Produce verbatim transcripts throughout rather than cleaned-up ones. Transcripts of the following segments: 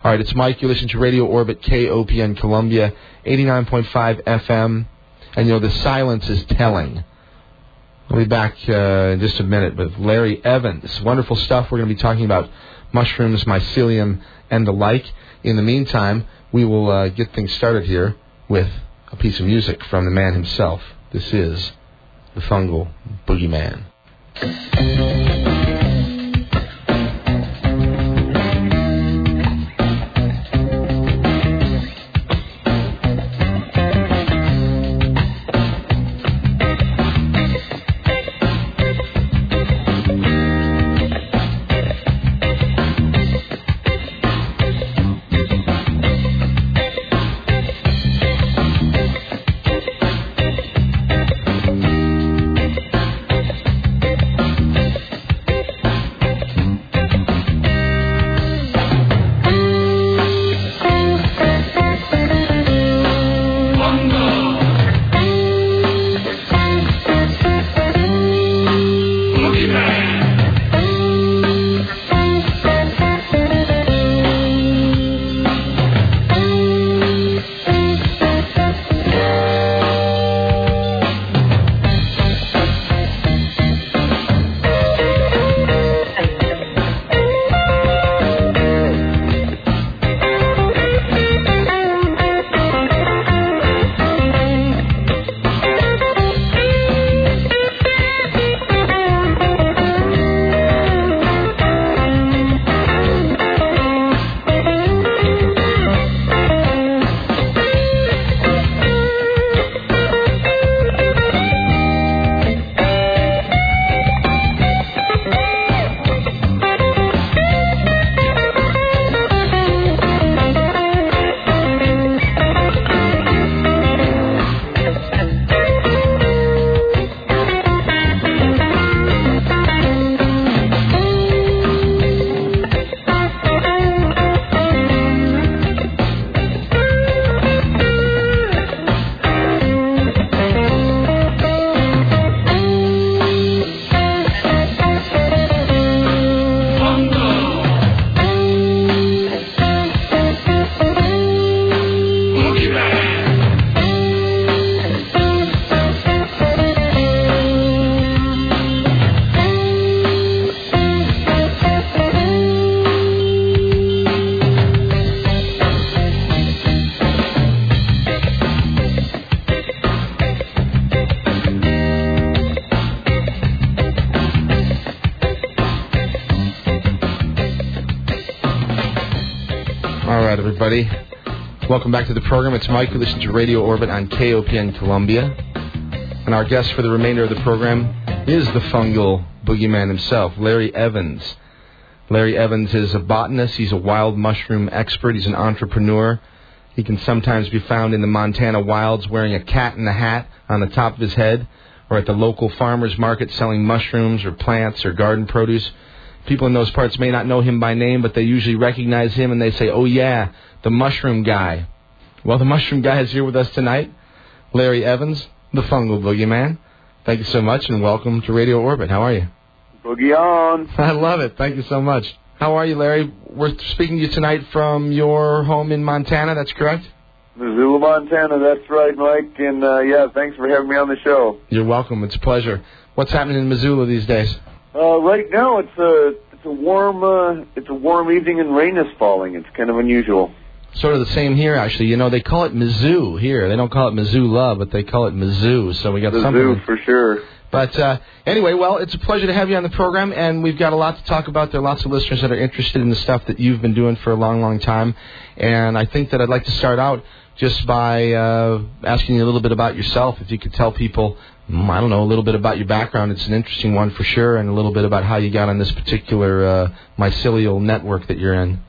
All right, it's Mike. You're listening to Radio Orbit, K O P N Columbia, eighty-nine point five F M. And, you know, the silence is telling. We'll be back uh, in just a minute with Larry Evans. Wonderful stuff. We're going to be talking about mushrooms, mycelium, and the like. In the meantime, we will uh, get things started here with a piece of music from the man himself. This is the Fungal Boogeyman. Everybody, welcome back to the program. It's Mike. We listen to Radio Orbit on K O P N Columbia. And our guest for the remainder of the program is the Fungal Boogeyman himself, Larry Evans. Larry Evans is a botanist. He's a wild mushroom expert. He's an entrepreneur. He can sometimes be found in the Montana wilds wearing a cat in a hat on the top of his head, or at the local farmer's market selling mushrooms or plants or garden produce. People in those parts may not know him by name, but they usually recognize him and they say, oh yeah, the mushroom guy. Well, the mushroom guy is here with us tonight, Larry Evans, the Fungal Boogeyman. Thank you so much and welcome to Radio Orbit. How are you? Boogie on. I love it. Thank you so much. How are you, Larry? We're speaking to you tonight from your home in Montana, that's correct? Missoula, Montana, that's right, Mike. And, uh, yeah, thanks for having me on the show. You're welcome. It's a pleasure. What's happening in Missoula these days? Uh, right now, it's a it's a warm uh, it's a warm evening and rain is falling. It's kind of unusual. Sort of the same here, actually. You know, they call it Mizzou here. They don't call it Missoula, but they call it Mizzou. So we got Mizzou, something. Mizzou for sure. But uh, anyway, well, it's a pleasure to have you on the program, and we've got a lot to talk about. There are lots of listeners that are interested in the stuff that you've been doing for a long, long time. And I think that I'd like to start out just by uh, asking you a little bit about yourself. If you could tell people, I don't know, a little bit about your background. It's an interesting one for sure, and a little bit about how you got on this particular uh, mycelial network that you're in.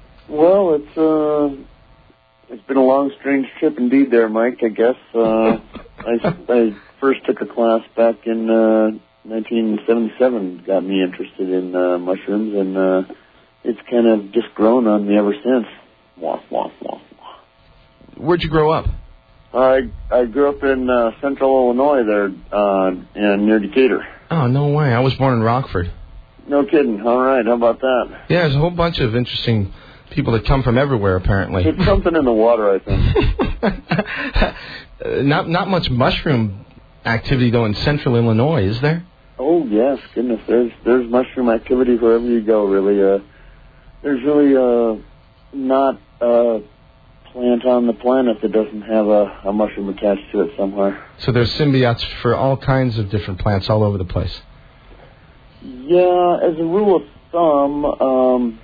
Well, it's uh, it's been a long, strange trip indeed there, Mike, I guess. Uh, I, I first took a class back in uh, nineteen seventy-seven, got me interested in uh, mushrooms, and uh, it's kind of just grown on me ever since. Wah, wah, wah, wah. Where'd you grow up? I I grew up in uh, central Illinois there, uh, and near Decatur. Oh, no way. I was born in Rockford. No kidding. All right. How about that? Yeah, there's a whole bunch of interesting people that come from everywhere, apparently. It's something in the water, I think. not not much mushroom activity, though, in central Illinois, is there? Oh, yes. Goodness, there's there's mushroom activity wherever you go, really. Uh, there's really uh, not a plant on the planet that doesn't have a, a mushroom attached to it somewhere. So there's symbiotes for all kinds of different plants all over the place. Yeah, as a rule of thumb, um,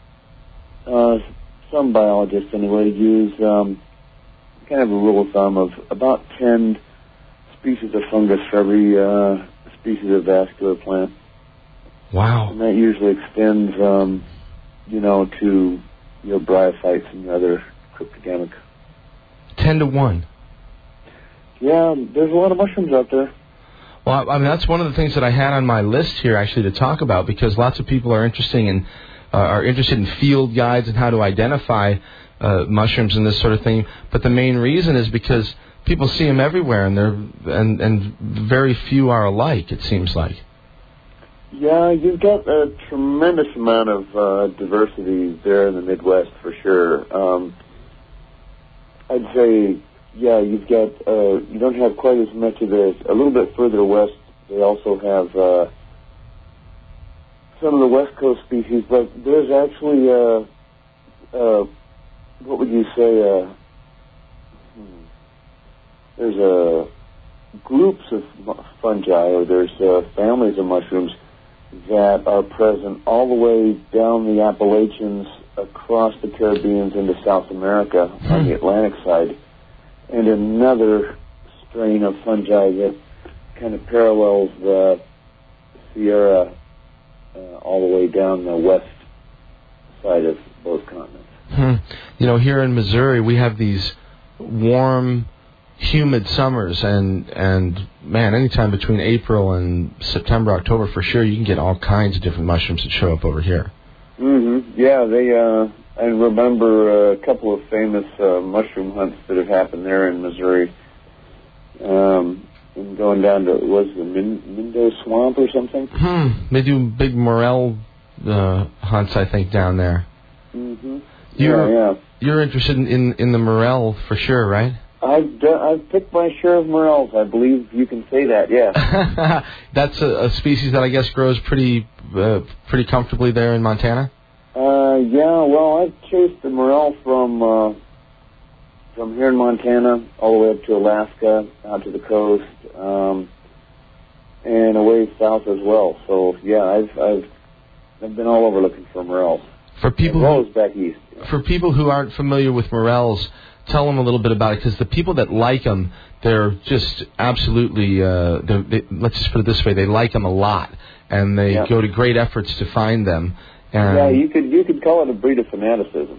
uh, some biologists anyway use um, kind of a rule of thumb of about ten species of fungus for every uh, species of vascular plant. Wow. And that usually extends, um, you know, to your bryophytes and your other cryptogamic. Ten to one. Yeah, there's a lot of mushrooms out there. Well, I mean, that's one of the things that I had on my list here, actually, to talk about, because lots of people are interested in uh, are interested in field guides and how to identify uh, mushrooms and this sort of thing. But the main reason is because people see them everywhere, and they're and and very few are alike. It seems like. Yeah, you've got a tremendous amount of uh, diversity there in the Midwest for sure. Um, I'd say. Yeah, you've got, uh, you don't have quite as much of this. A little bit further west, they also have uh, some of the West Coast species, but there's actually, uh, uh, what would you say, uh, hmm, there's uh, groups of fungi, or there's uh, families of mushrooms that are present all the way down the Appalachians, across the Caribbean into South America on the Atlantic side. And another strain of fungi that kind of parallels the Sierra uh, all the way down the west side of both continents. Hmm. You know, here in Missouri, we have these warm, humid summers, and, and man, anytime between April and September, October, for sure, you can get all kinds of different mushrooms that show up over here. Mm-hmm. Yeah, they... Uh, I remember a couple of famous uh, mushroom hunts that have happened there in Missouri. Um, and going down to, was it the Min- Mindo Swamp or something? Hmm. They do big morel uh, hunts, I think, down there. Mm-hmm. You're, yeah, yeah. You're interested in, in, in the morel for sure, right? I've done, I've picked my share of morels. I believe you can say that, yeah. That's a, a species that I guess grows pretty uh, pretty comfortably there in Montana? Uh, yeah, well, I've chased the morel from uh, from here in Montana all the way up to Alaska, out to the coast, um, and away south as well. So yeah, I've I've I've been all over looking for morels. For people as well who, as back east. Yeah. For people who aren't familiar with morels, tell them a little bit about it, because the people that like them, they're just absolutely. Uh, they're, they, let's just put it this way: they like them a lot, and they yeah. go to great efforts to find them. Um, yeah, you could you could call it a breed of fanaticism.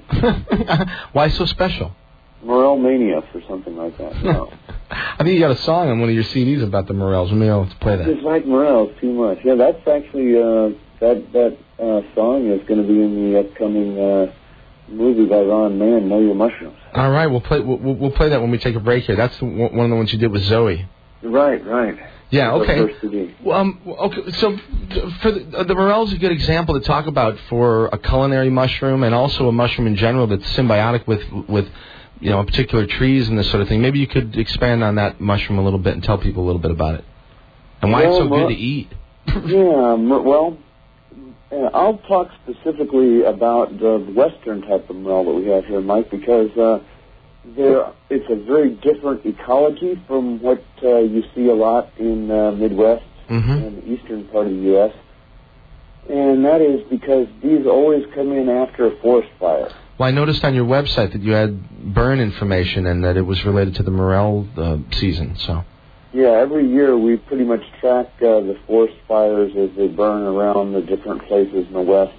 Why so special? Morel mania or something like that. No. I think you got a song on one of your C Ds about the morels. We may have to play that. Just like morels too much. Yeah, that's actually uh, that that uh, song is going to be in the upcoming uh, movie by Ron Mann, Know Your Mushrooms. All right, we'll play we'll, we'll play that when we take a break here. That's the, one of the ones you did with Zoe. Right, right. Yeah, okay. Well, um, okay. So, for the, the morel is a good example to talk about for a culinary mushroom, and also a mushroom in general that's symbiotic with, with, you know, particular trees and this sort of thing. Maybe you could expand on that mushroom a little bit and tell people a little bit about it, and why well, it's so good to eat. yeah, well, I'll talk specifically about the western type of morel that we have here, Mike, because. Uh, There, it's a very different ecology from what uh, you see a lot in uh, Midwest mm-hmm. and the eastern part of the U S And that is because these always come in after a forest fire. Well, I noticed on your website that you had burn information and that it was related to the morel uh, season. So. Yeah, every year we pretty much track uh, the forest fires as they burn around the different places in the West,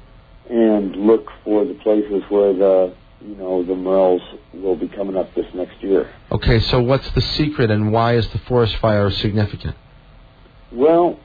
and look for the places where the you know, the morels will be coming up this next year. Okay, so what's the secret, and why is the forest fire significant? Well,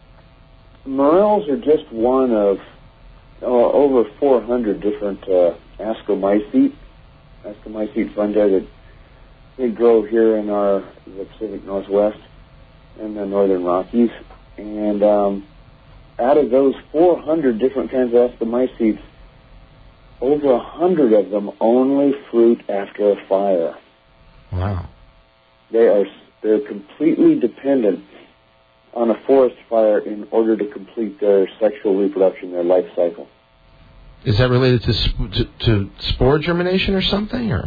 morels are just one of uh, over four hundred different uh, ascomycete, ascomycete fungi that they grow here in our the Pacific Northwest and the Northern Rockies. And um, out of those four hundred different kinds of ascomycetes, over a hundred of them only fruit after a fire. Wow. They are they're completely dependent on a forest fire in order to complete their sexual reproduction, their life cycle. Is that related to sp- to, to spore germination or something, or?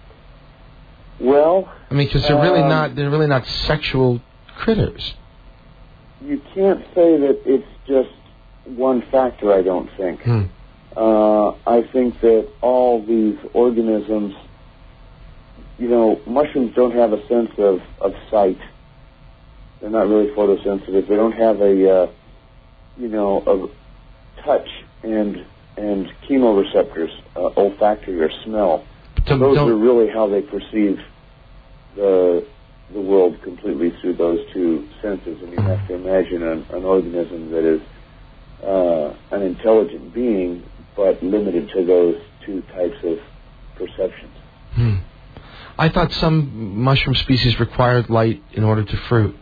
Well, I mean, because they're really um, not they're really not sexual critters. You can't say that it's just one factor, I don't think. Hmm. Uh, I think that all these organisms, you know, mushrooms don't have a sense of, of sight. They're not really photosensitive. They don't have a, uh, you know, a touch and and chemoreceptors, uh, olfactory or smell. Don't, those don't, are really how they perceive the the world completely through those two senses. And you have to imagine an, an organism that is uh, an intelligent being, but limited to those two types of perceptions. Hmm. I thought some mushroom species required light in order to fruit.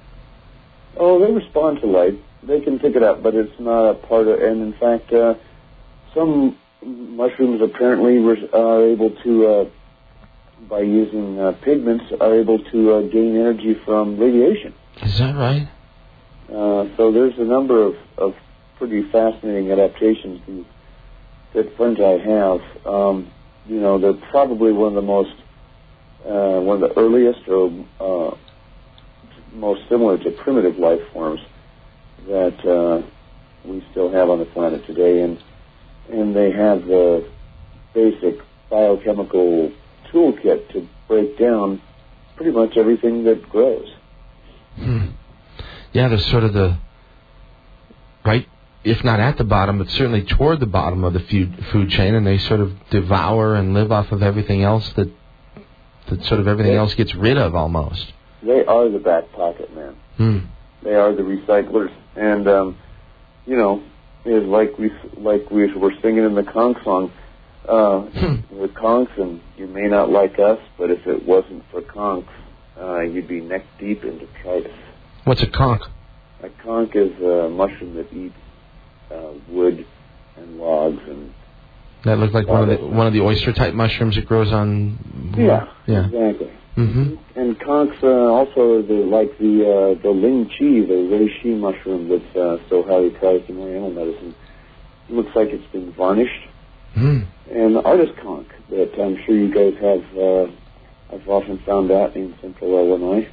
Oh, they respond to light. They can pick it up, but it's not a part of... And in fact, uh, some mushrooms apparently are able to, uh, by using uh, pigments, are able to uh, gain energy from radiation. Is that right? Uh, so there's a number of, of pretty fascinating adaptations that fungi have. Um, you know, they're probably one of the most, uh, one of the earliest or uh, most similar to primitive life forms that uh, we still have on the planet today, and and they have the basic biochemical toolkit to break down pretty much everything that grows. Hmm. Yeah, they're sort of the right, if not at the bottom, but certainly toward the bottom of the food food chain, and they sort of devour and live off of everything else that that sort of everything they, else gets rid of almost. They are the back pocket, man. Hmm. They are the recyclers, and um, you know, is like we like we were singing in the conch song. Uh, we're conchs, and you may not like us, but if it wasn't for conchs, uh, you'd be neck deep in detritus. What's a conch? A conch is a mushroom that eats uh, wood and logs and. That looks like one of the one of the oyster type mushrooms that grows on. Yeah, yeah. exactly. Mm-hmm. And conchs uh, also the like the uh, the ling chi, the reishi mushroom that's uh, so highly prized in Oriental medicine. It looks like it's been varnished. Mm. And the artist conch that I'm sure you guys have, uh, I've often found out in central Illinois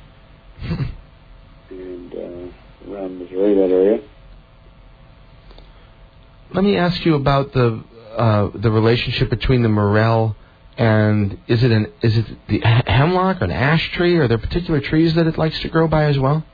and uh, around Missouri, that area. Let me ask you about the uh, the relationship between the morel and is it an is it the hemlock or an ash tree? Are there particular trees that it likes to grow by as well?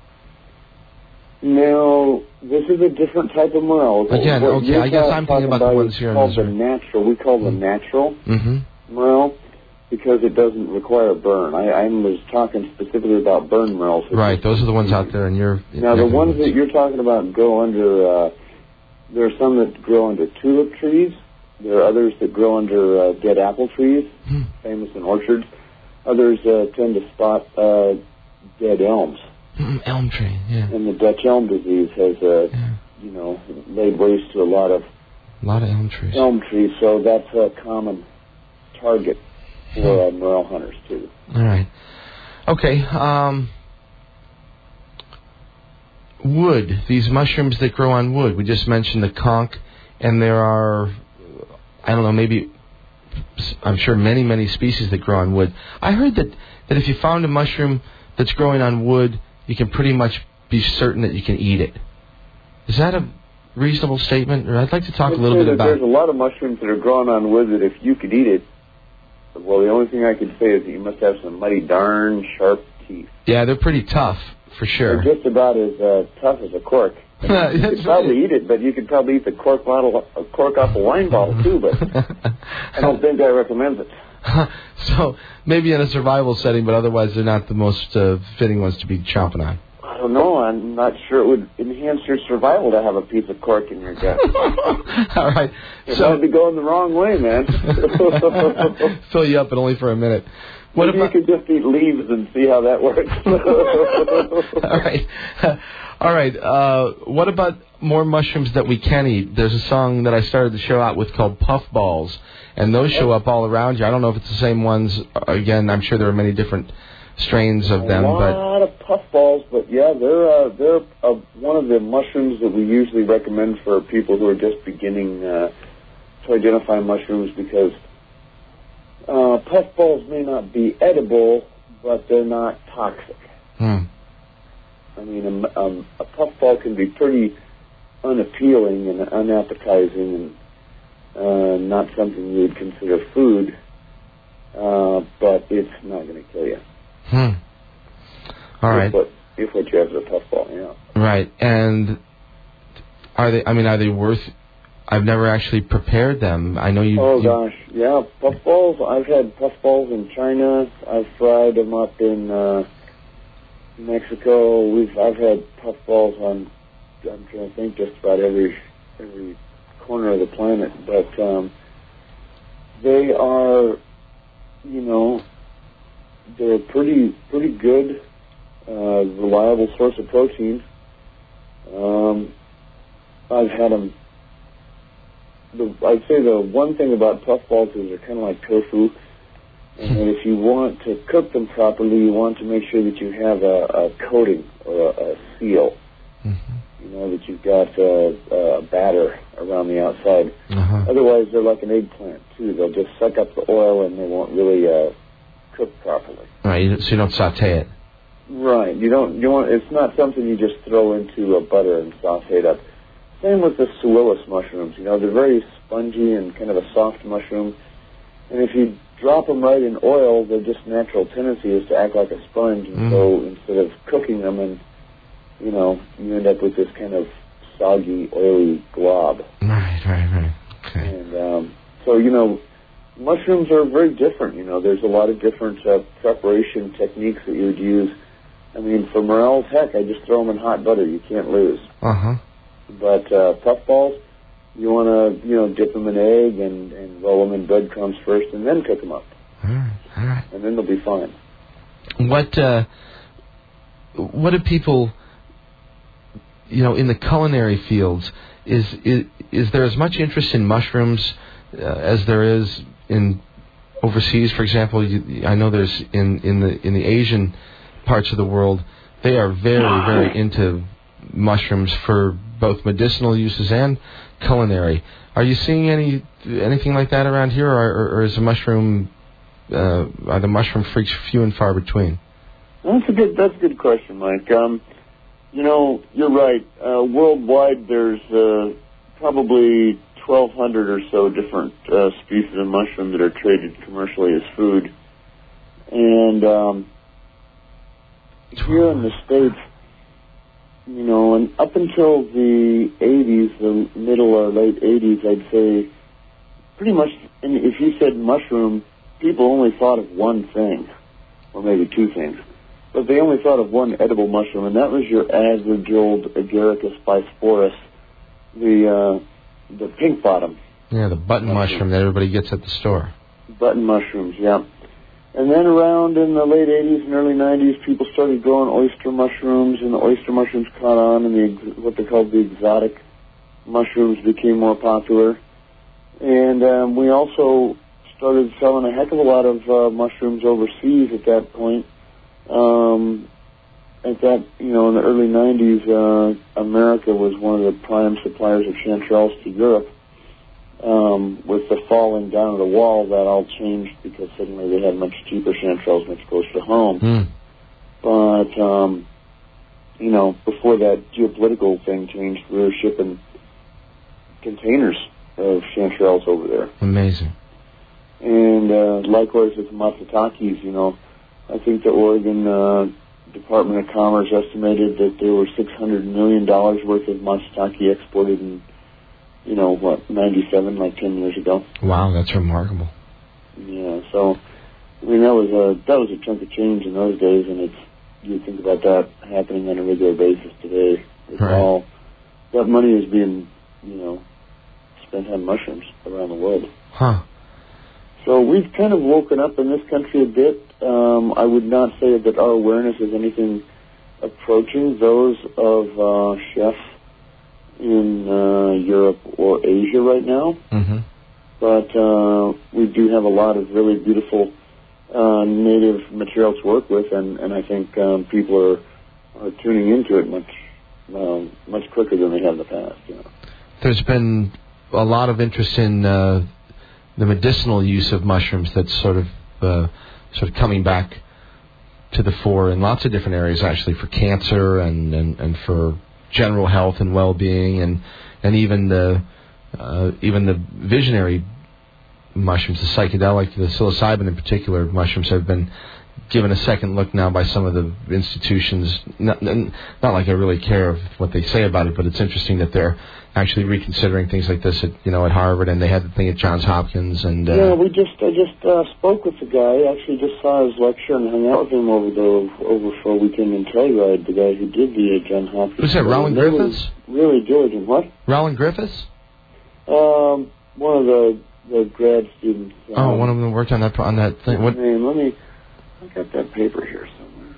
No, this is a different type of morel. Again, what okay, I guess I'm thinking about, about the ones here in Missouri. The natural, we call them natural mm-hmm. morel because it doesn't require burn. I, I was talking specifically about burn morels. Right, those are the ones out there in your... Now, the ones that you're talking about grow under... Uh, there are some that grow under tulip trees. There are others that grow under uh, dead apple trees, hmm. famous in orchards. Others uh, tend to spot uh, dead elms. Mm, elm tree, yeah. And the Dutch elm disease has, uh, yeah. you know, laid waste to a lot of a lot of elm trees. Elm trees, so that's a common target for uh, morel hunters too. All right. Okay. Um, wood. These mushrooms that grow on wood. We just mentioned the conch, and there are, I don't know, maybe, I'm sure many, many species that grow on wood. I heard that, that if you found a mushroom that's growing on wood, you can pretty much be certain that you can eat it. Is that a reasonable statement? Or I'd like to talk I'd a little bit about... There's a lot of mushrooms that are growing on wood that if you could eat it, well, the only thing I could say is that you must have some mighty darn sharp teeth. Yeah, they're pretty tough, for sure. They're just about as uh, tough as a cork. You could probably right. eat it, but you could probably eat the cork bottle, a cork off a wine bottle too, but I don't think I recommend it. So maybe in a survival setting, but otherwise they're not the most uh, fitting ones to be chomping on. I don't know. I'm not sure it would enhance your survival to have a piece of cork in your gut. All right. It so, might be going the wrong way, man. Fill you up, but only for a minute. What Maybe about... you could just eat leaves and see how that works. All right. All right. Uh, what about more mushrooms that we can eat? There's a song that I started the show out with called Puffballs, and those show up all around you. I don't know if it's the same ones. Again, I'm sure there are many different strains of them. A lot but... of puffballs, but yeah, they're, uh, they're uh, one of the mushrooms that we usually recommend for people who are just beginning uh, to identify mushrooms because uh, puffballs may not be edible, but they're not toxic. Hmm. I mean, a, um, a puffball can be pretty unappealing and unappetizing and uh, not something you would consider food, uh, but it's not going to kill you. Hmm. All right. If what, if what you have is a puffball, yeah. Right. And are they, I mean, are they worth... I've never actually prepared them. I know you... Oh, you... gosh. Yeah, puffballs. I've had puffballs in China. I've fried them up in uh, Mexico. We've I've had puffballs on, I'm trying to think, just about every every corner of the planet. But um, they are, you know, they're pretty, pretty good, uh, reliable source of protein. Um, I've had them... The, I'd say the one thing about puffballs is they're kind of like tofu, and that if you want to cook them properly, you want to make sure that you have a, a coating or a, a seal. Mm-hmm. You know, that you've got a, a batter around the outside. Uh-huh. Otherwise, they're like an eggplant, too. They'll just suck up the oil, and they won't really uh, cook properly. Right, so you don't saute it. Right. You don't. You want. It's not something you just throw into a butter and saute it up. Same with the Suillus mushrooms. You know, they're very spongy and kind of a soft mushroom. And if you drop them right in oil, their just natural tendency is to act like a sponge. And mm. so instead of cooking them, and you know, you end up with this kind of soggy, oily glob. Right, right, right. Okay. And um, so, you know, mushrooms are very different. You know, there's a lot of different uh, preparation techniques that you would use. I mean, for morels, heck, I just throw them in hot butter. You can't lose. Uh-huh. But uh, puffballs, you want to, you know, dip them in egg and, and roll them in breadcrumbs first and then cook them up. All right, all right. And then they'll be fine. What, uh, what do people, you know, in the culinary fields, is is, is there as much interest in mushrooms uh, as there is in overseas? For example, you, I know there's in, in the in the Asian parts of the world, they are very, very into mushrooms for both medicinal uses and culinary. Are you seeing any anything like that around here, or, or, or is the mushroom uh, are the mushroom freaks few and far between? That's a good that's a good question, Mike. Um, you know, you're right. Uh, worldwide, there's uh, probably twelve hundred or so different uh, species of mushroom that are traded commercially as food, and um, here in the States, you know, and up until the eighties, the middle or late eighties, I'd say, pretty much, and if you said mushroom, people only thought of one thing, or maybe two things, but they only thought of one edible mushroom, and that was your azurgilled Agaricus bisporus, the uh, the pink bottom. Yeah, the button mushroom. mushroom that everybody gets at the store. Button mushrooms, yeah. And then around in the late eighties and early nineties, people started growing oyster mushrooms, and the oyster mushrooms caught on, and the what they called the exotic mushrooms became more popular. And um, we also started selling a heck of a lot of uh, mushrooms overseas at that point. Um, at that, you know, in the early nineties, uh, America was one of the prime suppliers of chanterelles to Europe. Um, with the falling down of the wall, that all changed because suddenly they had much cheaper chanterelles much closer to home. Mm. But, um, you know, before that geopolitical thing changed, we were shipping containers of chanterelles over there. Amazing. And uh, likewise with matsutakis, you know, I think the Oregon uh, Department of Commerce estimated that there were six hundred million dollars worth of matsutake exported in, you know, what, ninety-seven, like ten years ago. Wow, that's remarkable. Yeah, so, I mean, that was a that was a chunk of change in those days, and it's, you think about that happening on a regular basis today. It's right. all, that money is being, you know, spent on mushrooms around the world. Huh. So we've kind of woken up in this country a bit. Um, I would not say that our awareness is anything approaching those of uh, chefs in uh, Europe or Asia right now. Mm-hmm. But uh, we do have a lot of really beautiful uh, native material to work with, and, and I think um, people are, are tuning into it much um, much quicker than they have in the past. You know. There's been a lot of interest in uh, the medicinal use of mushrooms that's sort of uh, sort of coming back to the fore in lots of different areas, actually, for cancer and, and, and for general health and well-being, and and even the uh, even the visionary mushrooms, the psychedelic, the psilocybin in particular, mushrooms have been given a second look now by some of the institutions. Not, not like I really care of what they say about it, but it's interesting that they're actually reconsidering things like this at you know at Harvard, and they had the thing at Johns Hopkins. And uh, yeah, we just I just uh, spoke with the guy. Actually, just saw his lecture and hung out with him over the over for a weekend in Telluride. The guy who did the uh, Johns Hopkins. Who's that? Rowan really, Griffiths. Really diligent. What? Rowan Griffiths. Um, one of the the grad students. Um, oh, one of them worked on that on that thing. What name? Let me. I got that paper here somewhere.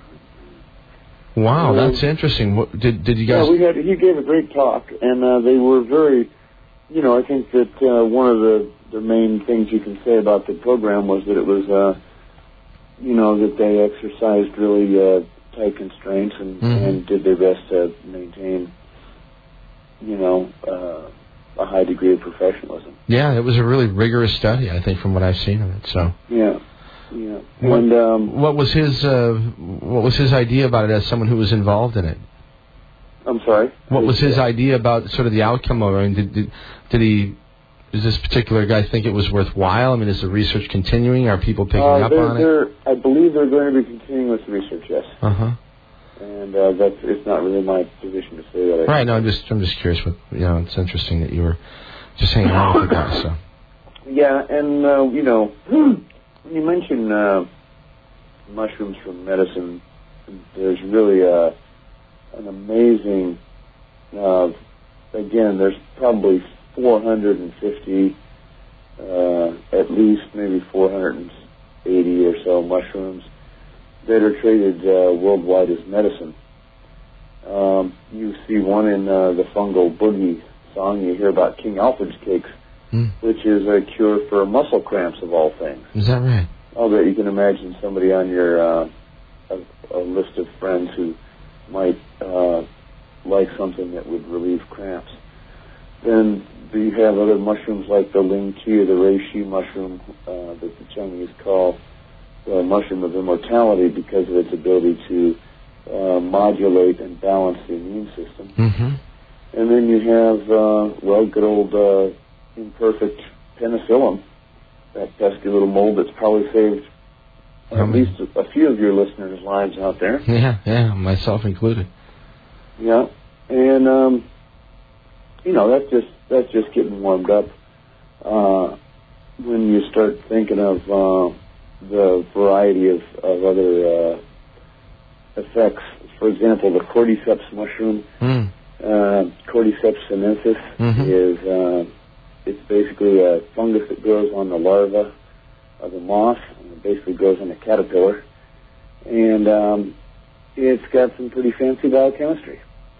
Wow, um, that's interesting. What, did did you guys? Yeah, we had. He gave a great talk, and uh, they were very. You know, I think that uh, one of the the main things you can say about the program was that it was, uh, you know, that they exercised really uh, tight constraints and, mm-hmm. and did their best to maintain, you know, uh, a high degree of professionalism. Yeah, it was a really rigorous study, I think, from what I've seen of it. So. Yeah. Yeah. What, and um, what was his uh, what was his idea about it as someone who was involved in it? I'm sorry. What was his idea about sort of the outcome of it? I mean, did, did did he? Does this particular guy think it was worthwhile? I mean, is the research continuing? Are people picking uh, up they're, on they're, it? I believe they're going to be continuing with the research. Yes. Uh huh. And uh, that's it's not really my position to say that. I right. No, I'm just I'm just curious. What you know, it's interesting that you were just hanging out with the guy. So. Yeah, and uh, you know, when you mention uh, mushrooms for medicine, there's really uh, an amazing. Uh, again, there's probably four hundred fifty, uh, at least maybe four hundred eighty or so mushrooms that are traded uh, worldwide as medicine. Um, you see one in uh, the fungal boogie song. You hear about King Alfred's cakes, mm. which is a cure for muscle cramps of all things. Is that right? I'll bet you can imagine somebody on your uh, a, a list of friends who might uh, like something that would relieve cramps. Then you have other mushrooms like the ling chi or the reishi mushroom uh, that the Chinese call the mushroom of immortality because of its ability to uh, modulate and balance the immune system. Mm-hmm. And then you have, uh, well, good old uh, imperfect penicillin, that pesky little mold that's probably saved at um, least a, a few of your listeners' lives out there. Yeah, yeah, myself included. Yeah, and um, you know that's just that's just getting warmed up. Uh, when you start thinking of uh, the variety of, of other uh, effects, for example, the cordyceps mushroom, mm. uh, Cordyceps sinensis, mm-hmm. is uh, it's basically a fungus that grows on the larva of a moth, and it basically grows on a caterpillar, and um, it's got some pretty fancy biochemistry.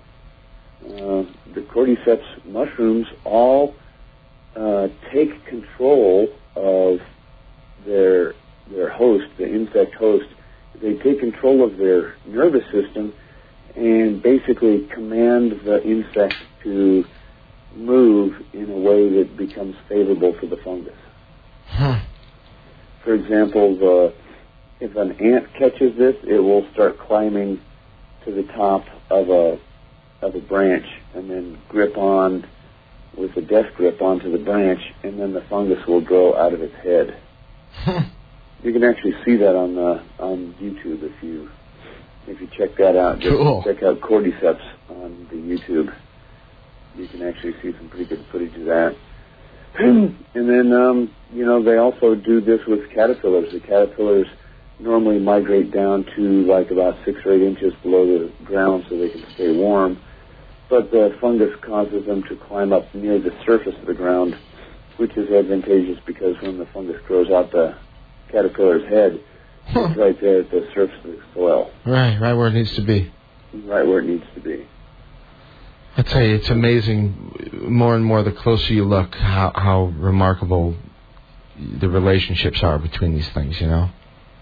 Uh, the cordyceps mushrooms all uh, take control of their their host, the insect host. They take control of their nervous system and basically command the insect to move in a way that becomes favorable for the fungus. Huh. For example, the, if an ant catches this, it will start climbing to the top of a of a branch and then grip on with a death grip onto the branch, and then the fungus will grow out of its head. Huh. You can actually see that on the, on YouTube if you if you check that out. Just cool. Check out cordyceps on the YouTube. You can actually see some pretty good footage of that. And then, um, you know, they also do this with caterpillars. The caterpillars normally migrate down to like about six or eight inches below the ground so they can stay warm. But the fungus causes them to climb up near the surface of the ground which is advantageous because when the fungus grows out the caterpillar's head, huh. it's right there at the surface of the soil. Right, right where it needs to be. Right where it needs to be. I tell you, it's amazing. More and more, the closer you look, how how remarkable the relationships are between these things. You know.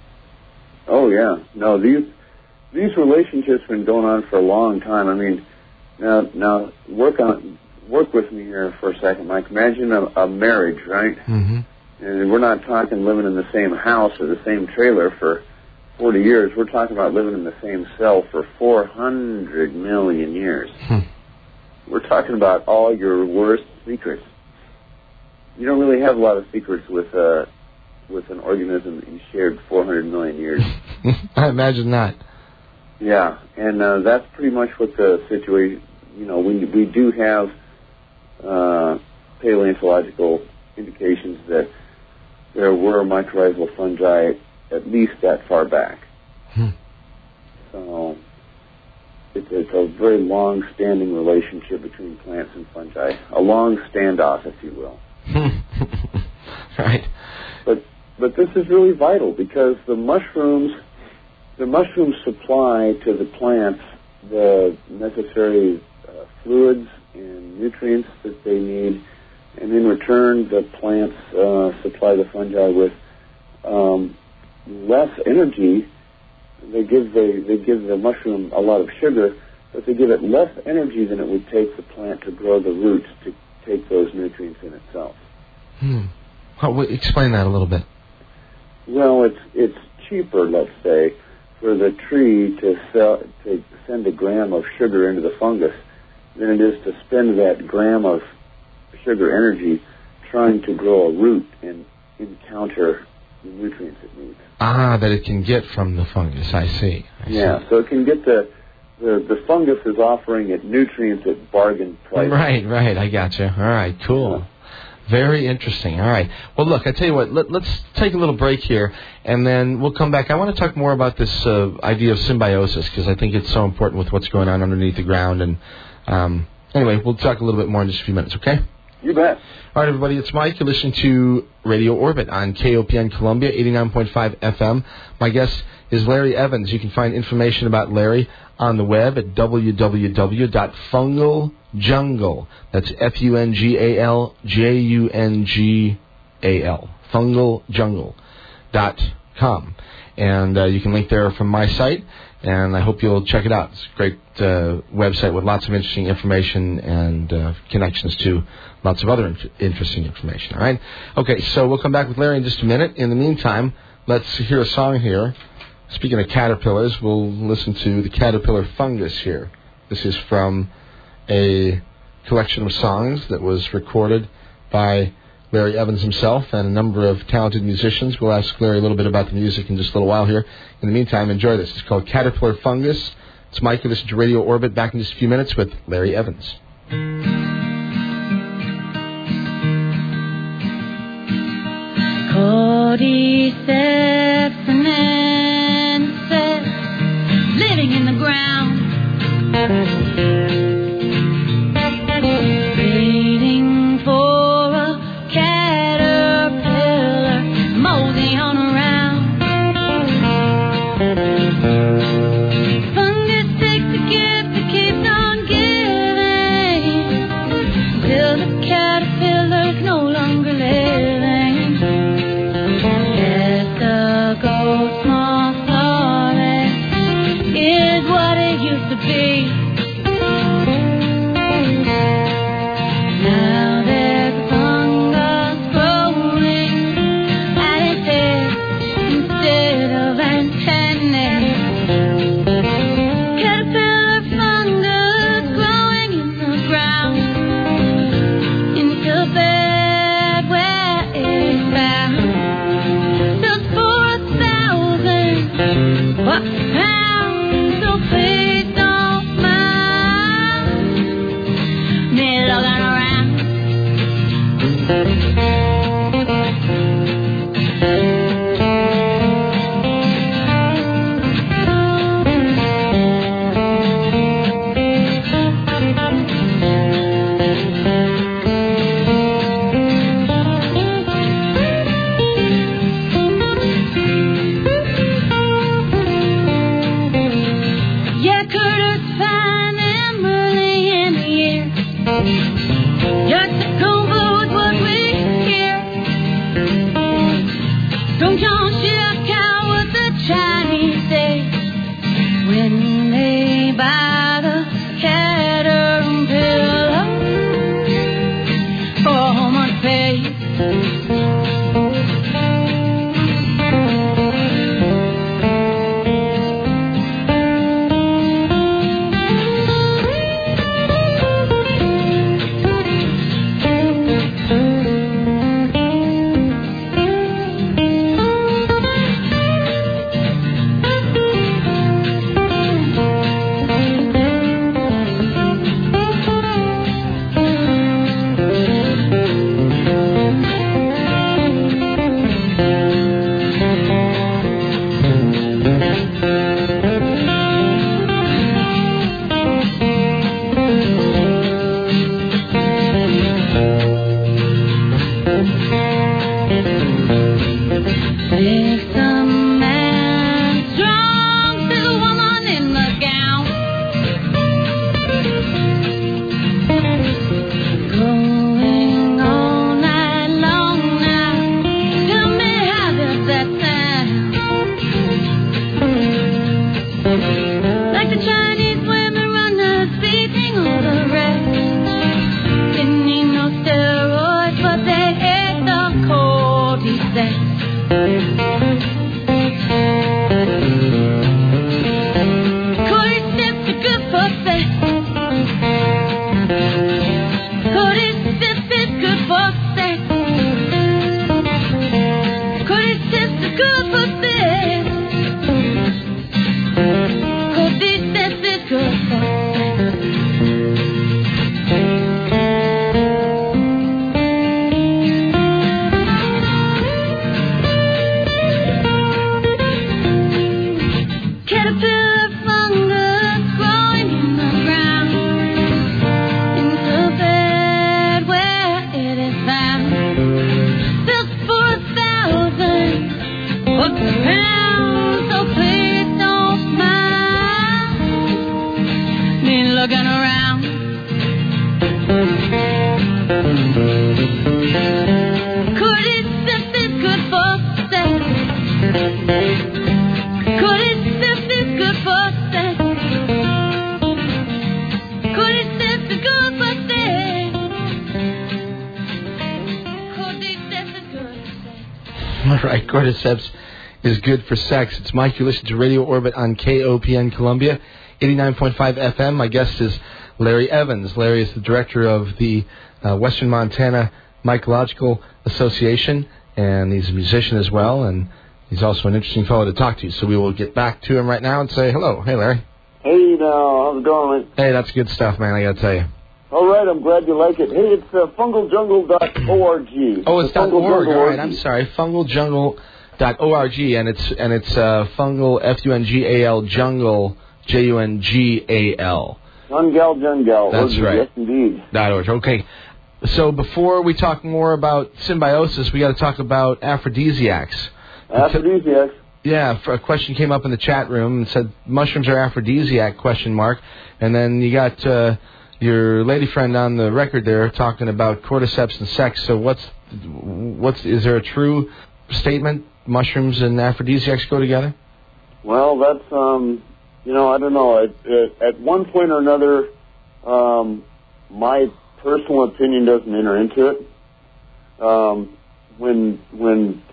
Oh yeah, no these these relationships have been going on for a long time. I mean, now now work on work with me here for a second, Mike. Imagine a, a marriage, right? Mm-hmm. And we're not talking living in the same house or the same trailer for forty years. We're talking about living in the same cell for four hundred million years. Hmm. We're talking about all your worst secrets. You don't really have a lot of secrets with uh, with an organism that you shared four hundred million years. I imagine not. Yeah, and uh, that's pretty much what the situation. You know, we we do have uh, paleontological indications that there were mycorrhizal fungi at least that far back. Hmm. So it's, it's a very long-standing relationship between plants and fungi, a long standoff, if you will. Right. But but this is really vital because the mushrooms, the mushrooms supply to the plants the necessary uh, fluids and nutrients that they need, and in return, the plants uh, supply the fungi with um, less energy. They give the they give the mushroom a lot of sugar, but they give it less energy than it would take the plant to grow the roots to take those nutrients in itself. Hmm. How, explain that a little bit. Well, it's it's cheaper, let's say, for the tree to sell, to send a gram of sugar into the fungus than it is to spend that gram of sugar energy trying to grow a root and encounter the nutrients it needs. Ah, that it can get from the fungus. I see. I yeah, see. so it can get the, the the fungus is offering it nutrients at bargain price. Right, right. I gotcha. All right, cool. Yeah. Very interesting. All right. Well, look, I tell you what. Let, let's take a little break here, and then we'll come back. I want to talk more about this uh, idea of symbiosis because I think it's so important with what's going on underneath the ground. And um, anyway, we'll talk a little bit more in just a few minutes. Okay? You bet. All right, everybody, it's Mike. You're listening to Radio Orbit on K O P N Columbia, eighty-nine point five F M. My guest is Larry Evans. You can find information about Larry on the web at w w w dot fungal jungle. That's F U N G A L J U N G A L. fungal jungle dot com. And uh, you can link there from my site, and I hope you'll check it out. It's a great uh, website with lots of interesting information and uh, connections to lots of other in- interesting information. All right? Okay, so we'll come back with Larry in just a minute. In the meantime, let's hear a song here. Speaking of caterpillars, we'll listen to the caterpillar fungus here. This is from a collection of songs that was recorded by Larry Evans himself and a number of talented musicians. We'll ask Larry a little bit about the music in just a little while here. In the meantime, enjoy this. It's called Caterpillar Fungus. It's Mike. You listen to Radio Orbit. Back in just a few minutes with Larry Evans. Cordyceps and insects living in the ground, waiting for a caterpillar mosey on around. Fungus takes the gift that keeps on giving till the caterpillar's no longer living. Go small flawless is what it used to be. Now there's a fungus growing at its head instead of antennae. Caterpillar fungus growing in the ground into the bed where it's found. What found, so please don't mind me looking around. good for sex. Cordyceps is good for sex. Caterpillar fungus growing in the ground, in the bed where it is found. Built for a thousand bucks a pound, so please don't mind me looking around. Cordyceps is good for sex. Cordyceps is good for sex. Cordyceps is good for sex. Cordyceps is good for sex. All right, cordyceps is good for sex. It's Mike. You listen to Radio Orbit on K O P N Columbia, eighty-nine point five F M. My guest is Larry Evans. Larry is the director of the uh, Western Montana Mycological Association, and he's a musician as well, and he's also an interesting fellow to talk to. So we will get back to him right now and say hello. Hey, Larry. Hey, now, how's it going? Hey, that's good stuff, man, I got to tell you. All right, I'm glad you like it. Hey, it's uh, fungal jungle dot org. Oh, it's The dot .org. All right, org. I'm sorry. fungal jungle dot org, and it's and it's uh, fungal, F U N G A L, jungle, J U N G A L. Jungal, jungal. That's Orgy, right. Yes, indeed. Dot .org. Okay. So before we talk more about symbiosis, we got to talk about aphrodisiacs. Aphrodisiacs. Yeah, a question came up in the chat room and said mushrooms are aphrodisiac, question mark. And then you got uh, your lady friend on the record there talking about cordyceps and sex. So what's what's is there a true statement? Mushrooms and aphrodisiacs go together? Well, that's um, you know, I don't know. At, at, at one point or another, um, my personal opinion doesn't enter into it. Um, when when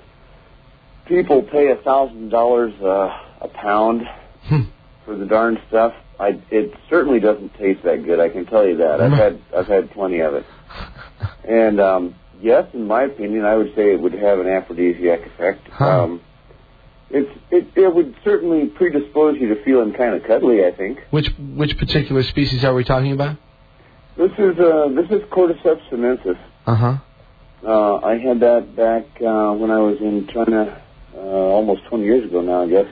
people pay a thousand dollars a pound for the darn stuff, I, it certainly doesn't taste that good. I can tell you that. I've had I've had plenty of it. And um, yes, in my opinion, I would say it would have an aphrodisiac effect. Huh. Um, it's it, it would certainly predispose you to feeling kind of cuddly, I think. Which which particular species are we talking about? This is uh, this is Cordyceps sinensis. Uh-huh. Uh, I had that back uh, when I was in China uh, almost twenty years ago now, I guess.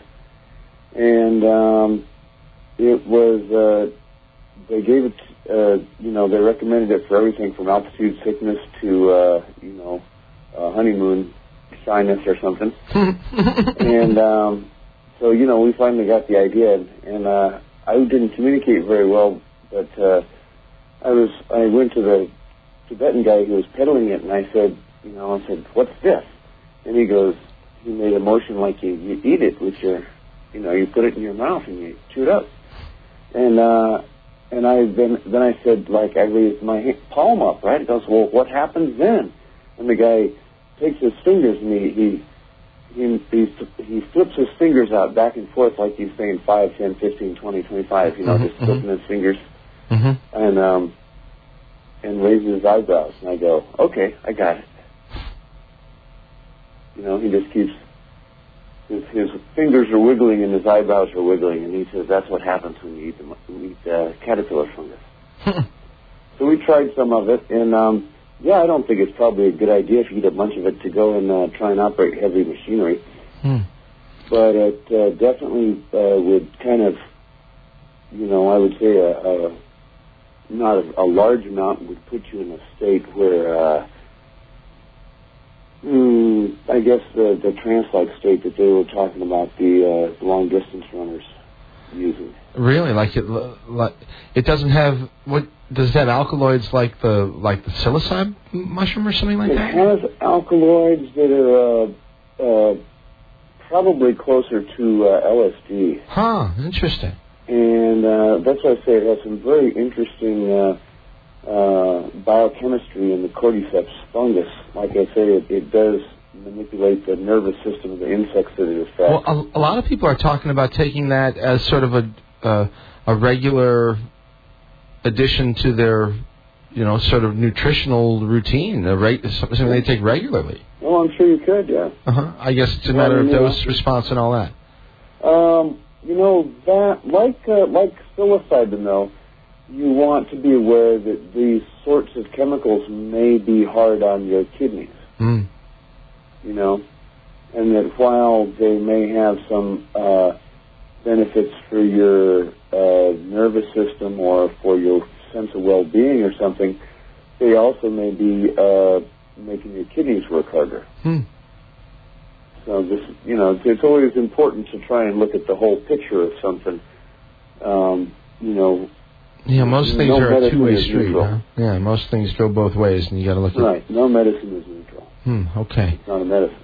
And um, it was, uh, they gave it, uh, you know, they recommended it for everything from altitude sickness to, uh, you know, uh, honeymoon shyness or something. And um, so, you know, we finally got the idea. And, and uh, I didn't communicate very well, but uh, I was, I went to the Tibetan guy who was peddling it, and I said, you know, I said, what's this? And he goes, he made a motion like you, you eat it with your, you know, you put it in your mouth and you chew it up. And uh, and I then then I said, like, I raised my hand, palm up, right? He goes, well, what happens then? And the guy takes his fingers and he he he, he, he flips his fingers out back and forth like he's saying five, ten, fifteen, twenty, twenty-five, you know, mm-hmm, just flipping mm-hmm. his fingers. Mm-hmm. And um, and raises his eyebrows. And I go, okay, I got it. You know, he just keeps, his, his fingers are wiggling and his eyebrows are wiggling, and he says that's what happens when you eat, the, when you eat uh, caterpillar fungus. So we tried some of it, and um, yeah, I don't think it's probably a good idea if you eat a bunch of it to go and uh, try and operate heavy machinery. Hmm. But it uh, definitely uh, would kind of, you know, I would say a, a not a, a large amount would put you in a state where, uh, mm, I guess the, the trance-like state that they were talking about the uh, long-distance runners using. Really, like it, like it doesn't have what does it have alkaloids like the like the psilocybe mushroom or something like it that? It has alkaloids that are uh, uh, probably closer to uh, L S D. Huh, interesting. And uh, that's why I say it has some very interesting uh, uh, biochemistry in the cordyceps fungus. Like I say, it, it does manipulate the nervous system of the insects that it affects. Well, a, a lot of people are talking about taking that as sort of a uh, a regular addition to their you know, sort of nutritional routine, a reg- something they take regularly. Well, I'm sure you could, yeah. Uh-huh. I guess it's a Well, matter of yeah. dose response and all that. Um, you know, that, like, uh, like psilocybin, though, you want to be aware that these sorts of chemicals may be hard on your kidneys. Mm. You know, and that while they may have some uh, benefits for your uh, nervous system or for your sense of well-being or something, they also may be uh, making your kidneys work harder. Hmm. So this, you know, it's always important to try and look at the whole picture of something. Um, you know. Yeah, most things no are a medicine two-way is street. neutral. Huh? Yeah, most things go both ways, and you got to look at. Right. No medicine is neutral. Hmm. Okay. It's not a medicine.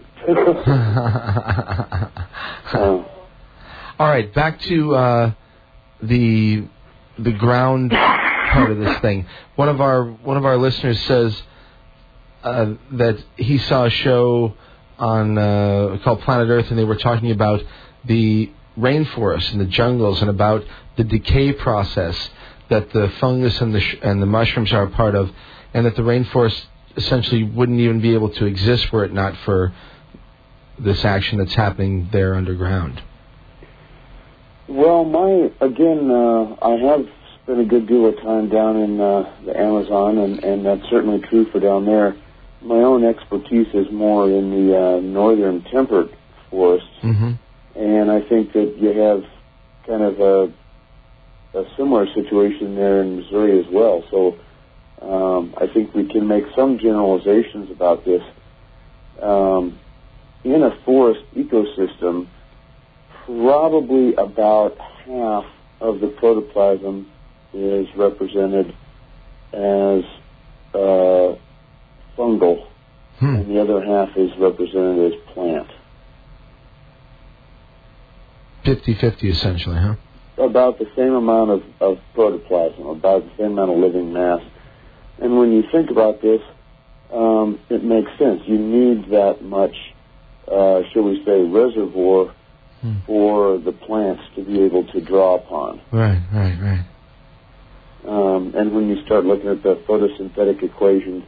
uh, All right, back to uh, the the ground part of this thing. One of our one of our listeners says uh, that he saw a show on uh, called Planet Earth, and they were talking about the rainforests and the jungles and about the decay process that the fungus and the sh- and the mushrooms are a part of, and that the rainforest essentially wouldn't even be able to exist were it not for this action that's happening there underground. Well, my again, uh, I have spent a good deal of time down in uh, the Amazon, and, and that's certainly true for down there. My own expertise is more in the uh, northern temperate forests, Mm-hmm. and I think that you have kind of a, a similar situation there in Missouri as well. So um, I think we can make some generalizations about this. Um, in a forest ecosystem, probably about half of the protoplasm is represented as uh, fungal, hmm. and the other half is represented as plant. fifty-fifty essentially, huh? About the same amount of, of protoplasm, about the same amount of living mass. And when you think about this, um, it makes sense. You need that much, uh, shall we say, reservoir hmm. for the plants to be able to draw upon. Right, right, right. Um, and when you start looking at the photosynthetic equations,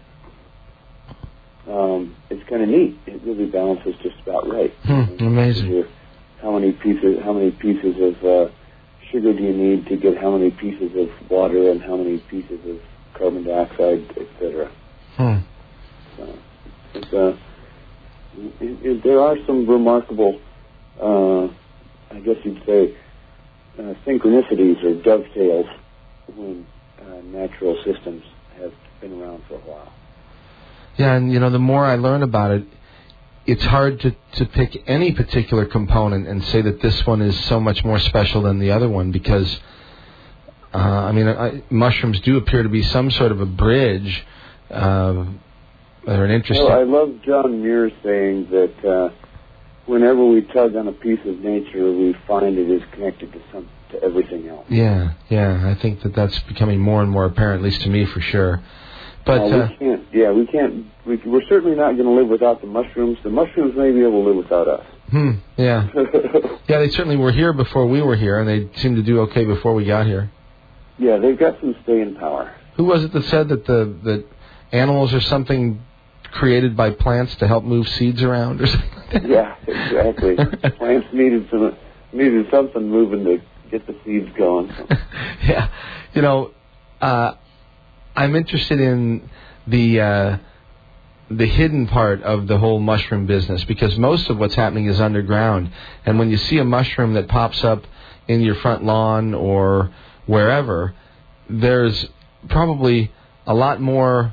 um, it's kind of neat. It really balances just about right. Hmm, amazing. How many pieces? How many pieces of uh, sugar do you need to get how many pieces of water and how many pieces of carbon dioxide, et cetera? Hmm. So, it's, uh, it, it, there are some remarkable, uh, I guess you'd say, uh, synchronicities or dovetails when uh, natural systems have been around for a while. Yeah, and you know, the more I learn about it, it's hard to, to pick any particular component and say that this one is so much more special than the other one because, uh, I mean, I, mushrooms do appear to be some sort of a bridge. Uh, they're an interesting... Well, I love John Muir saying that uh, whenever we tug on a piece of nature, we find it is connected to some to everything else. Yeah, yeah, I think that that's becoming more and more apparent, at least to me for sure. But uh, we uh, can't. Yeah, we can't. We, we're certainly not going to live without the mushrooms. The mushrooms may be able to live without us. Hmm. Yeah. Yeah, they certainly were here before we were here, and they seemed to do okay before we got here. Yeah, they've got some staying power. Who was it that said that the that animals are something created by plants to help move seeds around or something like that? Yeah, exactly. Plants needed some needed something moving to get the seeds going. Yeah. You know, uh, I'm interested in the uh, the hidden part of the whole mushroom business because most of what's happening is underground. And when you see a mushroom that pops up in your front lawn or wherever, there's probably a lot more.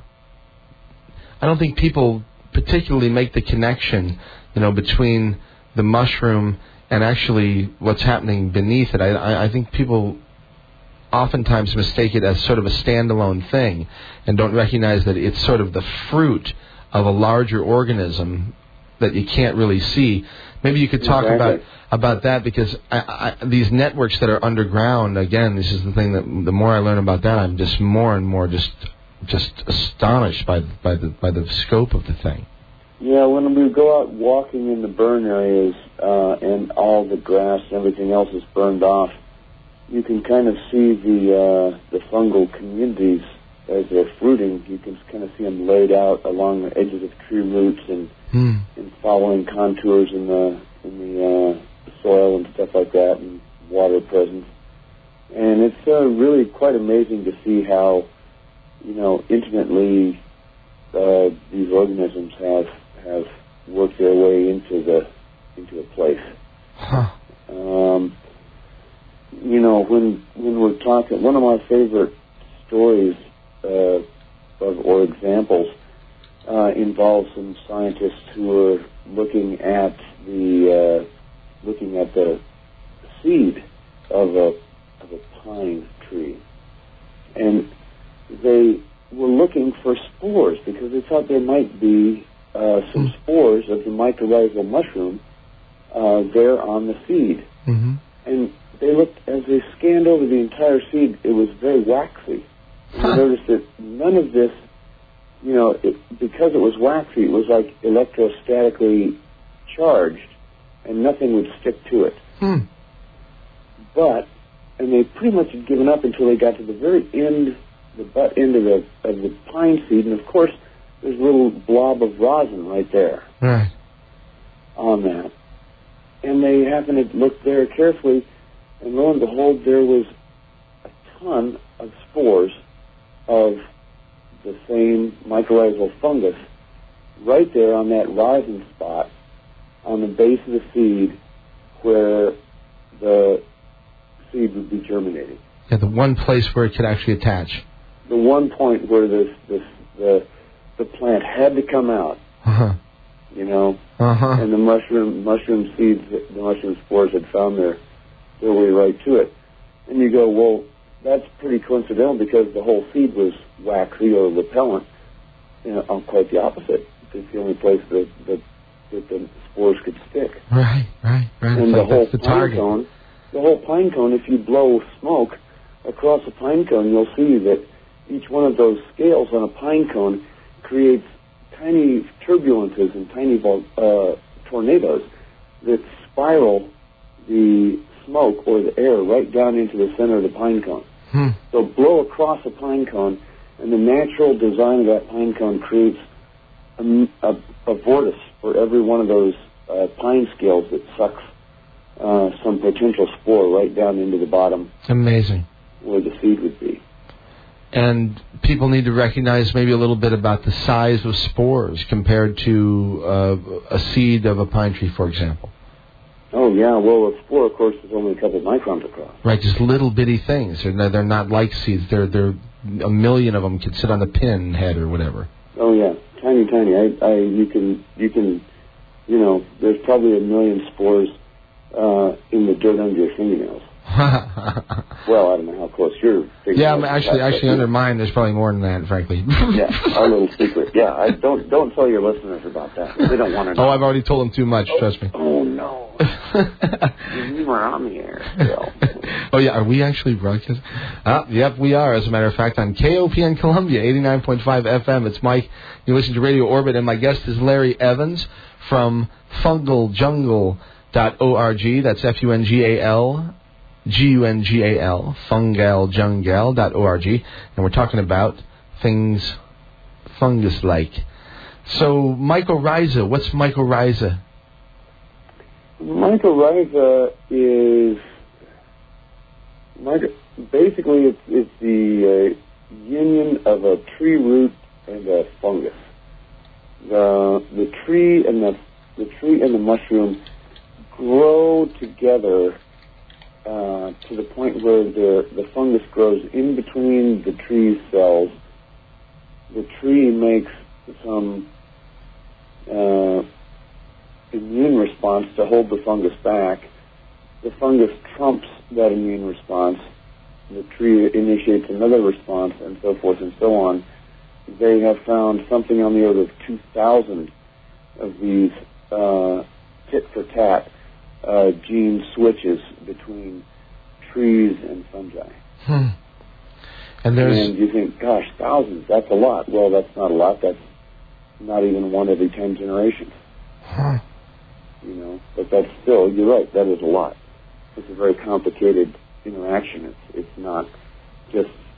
I don't think people particularly make the connection, you know, between the mushroom and actually what's happening beneath it. I, I, I think people oftentimes mistake it as sort of a standalone thing and don't recognize that it's sort of the fruit of a larger organism that you can't really see. Maybe you could talk exactly. about about that because I, I, these networks that are underground, again, this is the thing that the more I learn about that, I'm just more and more just just astonished by by the by the scope of the thing. Yeah, when we go out walking in the burn areas uh, and all the grass and everything else is burned off, you can kind of see the uh, the fungal communities as they're fruiting, you can kind of see them laid out along the edges of tree roots and, mm. and following contours in the in the uh, soil and stuff like that, and water presence. And it's uh, really quite amazing to see how, you know, intimately uh, these organisms have have worked their way into the into a place. Huh. Um, you know, when when we're talking, one of my favorite stories uh, of, or examples uh, involves some scientists who are looking at the uh, looking at the seed of a of a pine tree, and they were looking for spores because they thought there might be uh, some mm. spores of the mycorrhizal mushroom uh, there on the seed. Mm-hmm. And they looked, as they scanned over the entire seed, it was very waxy. And Huh. they noticed that none of this, you know, it, because it was waxy, it was like electrostatically charged, and nothing would stick to it. Hmm. But, and they pretty much had given up until they got to the very end, the butt end of the of the pine seed, and of course, there's a little blob of rosin right there Right. on that. And they happened to look there carefully, and lo and behold, there was a ton of spores of the same mycorrhizal fungus right there on that rosin spot on the base of the seed where the seed would be germinating. Yeah, the one place where it could actually attach. The one point where this, this the the plant had to come out, Uh-huh. you know, Uh-huh. and the mushroom mushroom seeds, the mushroom spores had found their their way right to it. And you go, well, that's pretty coincidental because the whole seed was waxy or repellent. You know, on quite the opposite. It's the only place that that, that the spores could stick. Right, right, right. And It's the like whole that's the pine target. cone, the whole pine cone, if you blow smoke across a pine cone, you'll see that each one of those scales on a pine cone creates tiny turbulences and tiny vol- uh, tornadoes that spiral the smoke or the air right down into the center of the pine cone. Hmm. So blow across a pine cone, and the natural design of that pine cone creates a, a, a vortice for every one of those uh, pine scales that sucks uh, some potential spore right down into the bottom Amazing. where the seed would be. And people need to recognize maybe a little bit about the size of spores compared to uh, a seed of a pine tree, for example. Oh, yeah. Well, a spore, of course, is only a couple of microns across. Right, just little bitty things. They're not, they're not like seeds. They're they're a million of them could sit on a pin head or whatever. Oh, yeah. Tiny, tiny. I, I, you can, you can, you know, there's probably a million spores uh, in the dirt under your fingernails. Well, I don't know how close you're. Yeah, I'm actually, actually under mine, there's probably more than that, frankly. Yeah, our little secret. Yeah, I don't don't tell your listeners about that. They don't want to know. Oh, I've already told them too much. Oh, trust me. Oh no, you were on the air. Still. Oh yeah, are we actually broadcasting? Uh, yep, we are. As a matter of fact, on K O P N Columbia, eighty-nine point five F M. It's Mike. You listen to Radio Orbit, and my guest is Larry Evans from fungal jungle dot org. That's F U N G A L. G U N G A L, fungal jungle dot org, and we're talking about things fungus-like. So, mycorrhiza, what's mycorrhiza? Mycorrhiza is myco- basically it's, it's the uh, union of a tree root and a fungus. The the tree and the the tree and the mushroom grow together. Uh, to the point where the the fungus grows in between the tree's cells. The tree makes some uh, immune response to hold the fungus back. The fungus trumps that immune response. The tree initiates another response, and so forth and so on. They have found something on the order of two thousand of these uh, tit-for-tat Uh, gene switches between trees and fungi. Hmm. And there's and you think, gosh, thousands, that's a lot. Well, that's not a lot. That's not even one every ten generations. Huh. You know, but that's still, you're right, that is a lot. It's a very complicated interaction. It's it's not just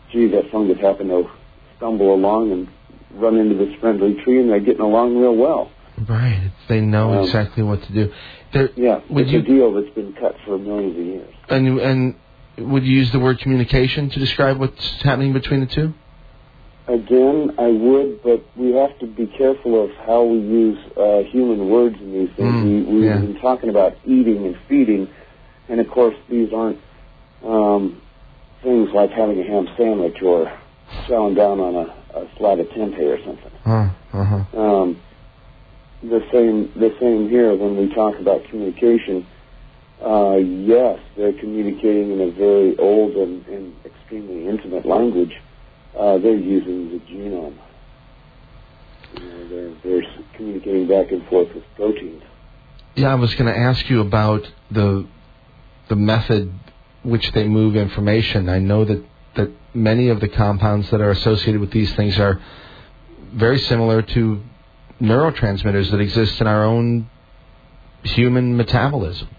gee, that fungus happened to stumble along and run into this friendly tree, and they're getting along real well. Right. They know um, exactly what to do. They're, yeah, would it's you, a deal that's been cut for millions of years. And and would you use the word communication to describe what's happening between the two? Again, I would, but we have to be careful of how we use uh, human words in these things. Mm, we, we've yeah. been talking about eating and feeding, and of course these aren't um, things like having a ham sandwich or chowing down on a, a slab of tempeh or something. Uh, uh-huh. Um, the same, the same here when we talk about communication. Uh, yes, they're communicating in a very old and, and extremely intimate language. Uh, they're using the genome. You know, they're, they're communicating back and forth with proteins. Yeah, I was going to ask you about the the method which they move information. I know that, that many of the compounds that are associated with these things are very similar to neurotransmitters that exist in our own human metabolism.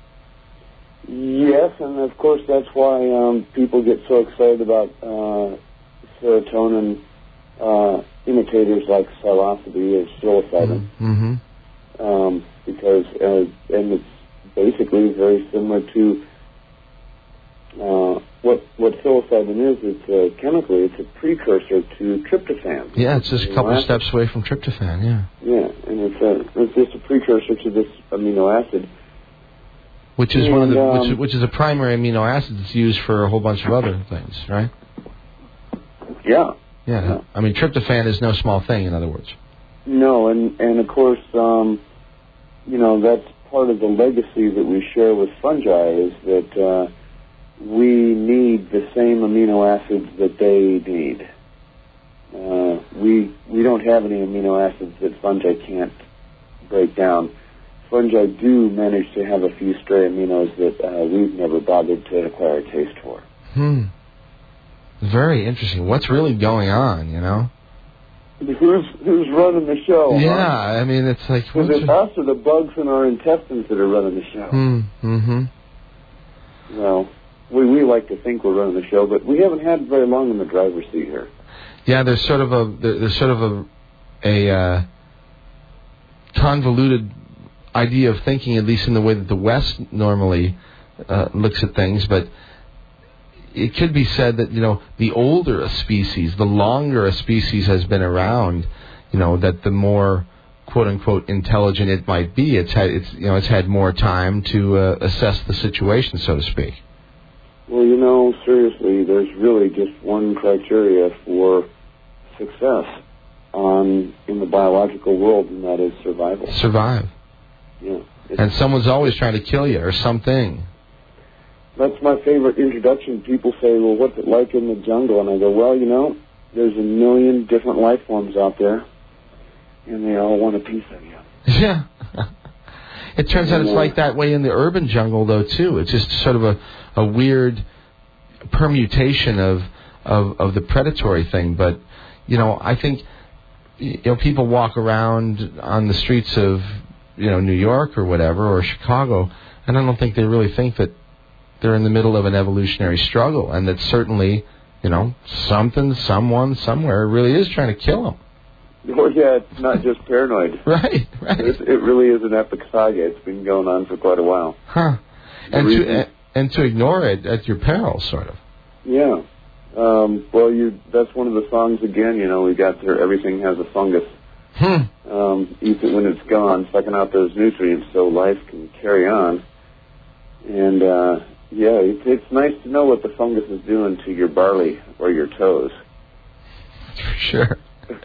Yes, and of course that's why um, people get so excited about uh, serotonin uh, imitators like psilocybin or psilocybin, mm-hmm. um, because uh, and it's basically very similar to uh, what what psilocybin is. It's uh, chemically it's a precursor to tryptophan. Yeah, it's just a couple of steps away from tryptophan. Yeah. Yeah, and it's a it's just a precursor to this amino acid. Which is and, one of the um, which, which is a primary amino acid that's used for a whole bunch of other things, right? Yeah. Yeah. yeah. I mean, tryptophan is no small thing, in other words. No, and and of course, um, you know, that's part of the legacy that we share with fungi is that uh, we need the same amino acids that they need. Uh, we we don't have any amino acids that fungi can't break down. Fungi do manage to have a few stray aminos that uh, we've never bothered to acquire a taste for. Hmm. Very interesting. What's really going on, you know? Who's who's running the show? Yeah, huh? I mean, it's like... Is it us or the bugs in our intestines that are running the show? Hmm. Mm-hmm. Well, we, we like to think we're running the show, but we haven't had very long in the driver's seat here. Yeah, there's sort of a... There's sort of a... a uh, convoluted idea of thinking, at least in the way that the West normally uh, looks at things, but it could be said that, you know, the older a species, the longer a species has been around, you know, that the more quote unquote intelligent it might be. It's had, it's you know, it's had more time to uh, assess the situation, so to speak. Well, you know, seriously, there's really just one criteria for success on in the biological world, and that is survival. Survive. Yeah. And someone's always trying to kill you or something. That's my favorite introduction. People say, well, what's it like in the jungle? And I go, well, you know, there's a million different life forms out there, and they all want a piece of you. Yeah. It turns out it's like that way in the urban jungle, though, too. It's just sort of a, a weird permutation of, of, of the predatory thing. But, you know, I think, you know, people walk around on the streets of, you know, New York or whatever, or Chicago, and I don't think they really think that they're in the middle of an evolutionary struggle, and that certainly, you know, something, someone, somewhere really is trying to kill them. Well, yeah, it's not just paranoid. Right, right. It's, it really is an epic saga. It's been going on for quite a while. Huh. And to, and, and to ignore it at your peril, sort of. Yeah. Um, well, you that's one of the songs, again, you know, we got there, Everything Has a Fungus. Hmm. Um, eat it when it's gone, sucking out those nutrients so life can carry on. And, uh, yeah, it's, it's nice to know what the fungus is doing to your barley or your toes. For sure.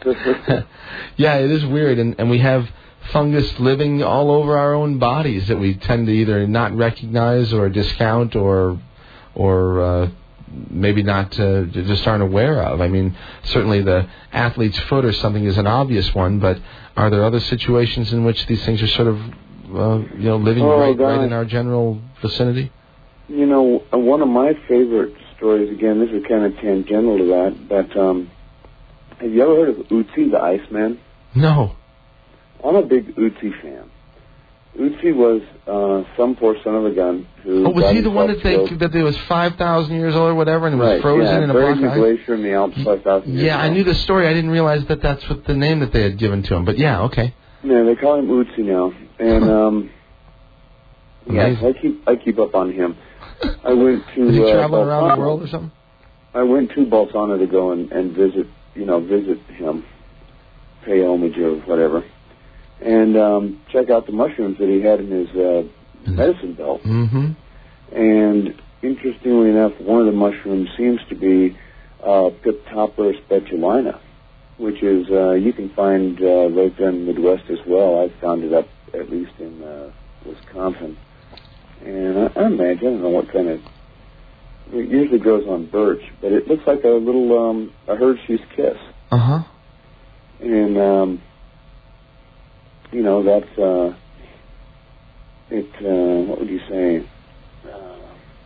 Yeah, it is weird. And, and we have fungus living all over our own bodies that we tend to either not recognize or discount or, or, uh, maybe not uh, just aren't aware of. I mean, certainly the athlete's foot or something is an obvious one, but are there other situations in which these things are sort of, uh, you know, living oh, right, God. right in our general vicinity? You know, one of my favorite stories, again, this is kind of tangential to that, but um, have you ever heard of Ötzi the Iceman? No. I'm a big Ötzi fan. Utsi was uh, some poor son of a gun who. Oh, was got he the one that they killed. that they was five thousand years old or whatever, and it right, was frozen yeah, in a buried block in of the ice? glacier in the Alps five thousand years Yeah, ago. I knew the story. I didn't realize that that's what the name that they had given to him. But yeah, okay. Yeah, they call him Utsi now, and Huh. um, yeah, Amazing. I keep I keep up on him. I went to Is he uh, traveling around Bolzano. the world or something? I went to Bolzano to go and, and visit, you know, visit him, pay homage or whatever, and um, check out the mushrooms that he had in his uh, medicine belt. Mm-hmm. And interestingly enough, one of the mushrooms seems to be uh, Piptopera speculina, which is uh, you can find uh, right there in the Midwest as well. I've found it up at least in uh, Wisconsin, and I, I imagine I don't know what kind of. It usually grows on birch, but it looks like a little um, a Hershey's Kiss. Uh huh. And um, you know that's uh, it. Uh, what would you say? Uh,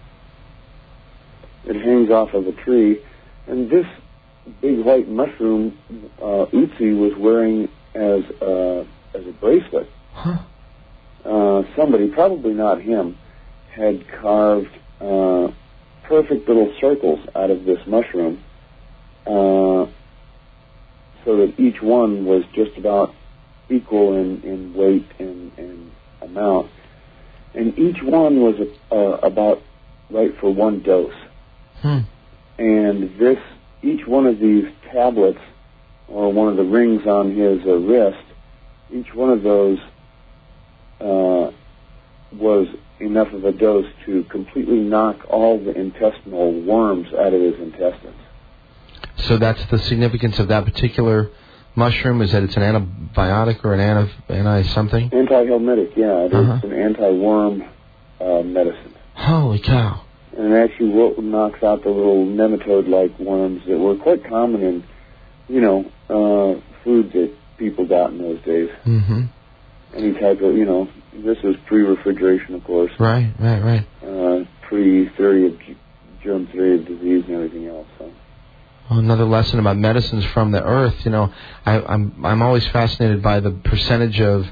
it hangs off of a tree, and this big white mushroom, uh, Utsi was wearing as a, as a bracelet. Huh. Uh, somebody, probably not him, had carved uh, perfect little circles out of this mushroom, uh, so that each one was just about equal in, in weight and, and amount, and each one was uh, about right for one dose. Hmm. And this, each one of these tablets, or one of the rings on his uh, wrist, each one of those uh, was enough of a dose to completely knock all the intestinal worms out of his intestines. So that's the significance of that particular mushroom, is that it's an antibiotic or an anti, anti-something? Anti-helmintic, yeah. It Uh-huh. is an anti-worm uh, medicine. Holy cow. And it actually wo- knocks out the little nematode-like worms that were quite common in, you know, uh, food that people got in those days. Mm-hmm. Any type of, you know, this was pre-refrigeration, of course. Right, right, right. Uh, pre-theory of g- germ theory of disease and everything else. So. Well, another lesson about medicines from the earth. You know, I, I'm I'm always fascinated by the percentage of,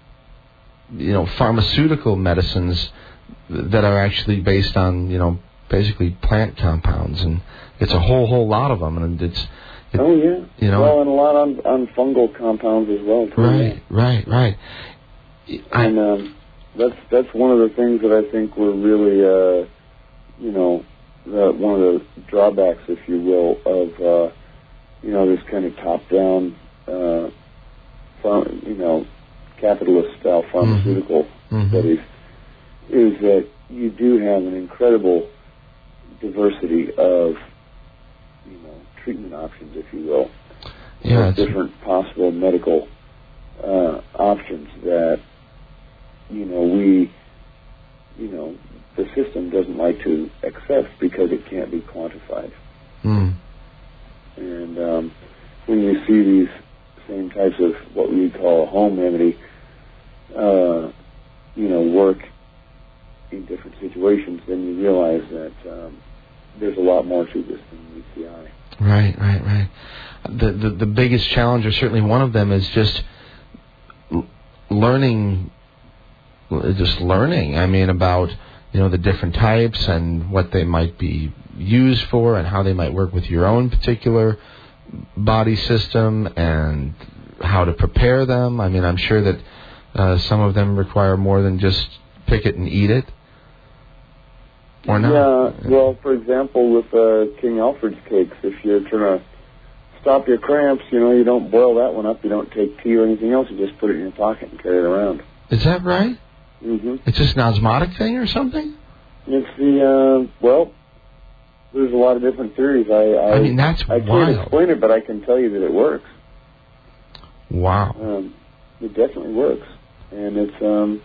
you know, pharmaceutical medicines that are actually based on, you know, basically plant compounds, and it's a whole whole lot of them, and it's. It, oh yeah. You know. Well, and a lot on on fungal compounds as well. Too, right, yeah. right, right. I, And um, that's that's one of the things that I think were really, uh, you know, the, one of the drawbacks, if you will, of uh, you know, this kind of top-down, uh, farm, you know, capitalist-style pharmaceutical mm-hmm. studies, is that you do have an incredible diversity of, you know, treatment options, if you will. Yeah, different possible medical uh, options that, you know, we, you know, the system doesn't like to accept because it can't be quantified. Mm. And um, when you see these same types of what we call home remedy, uh, you know, work in different situations, then you realize that um, there's a lot more to this than meets the eye. Right, right, right. The, the the biggest challenge, or certainly one of them, is just l- learning. Just learning. I mean, about, you know, the different types and what they might be used for, and how they might work with your own particular body system, and how to prepare them. I mean, I'm sure that uh, some of them require more than just pick it and eat it. Or not? Yeah, well, for example, with uh, King Alfred's cakes, if you're trying to stop your cramps, you know, you don't boil that one up, you don't take tea or anything else, you just put it in your pocket and carry it around. Is that right? Mm-hmm. It's just an osmotic thing or something? It's the, uh, well, there's a lot of different theories. I I, I mean, that's I can't wild. explain it, but I can tell you that it works. Wow. Um, it definitely works. And it's, um,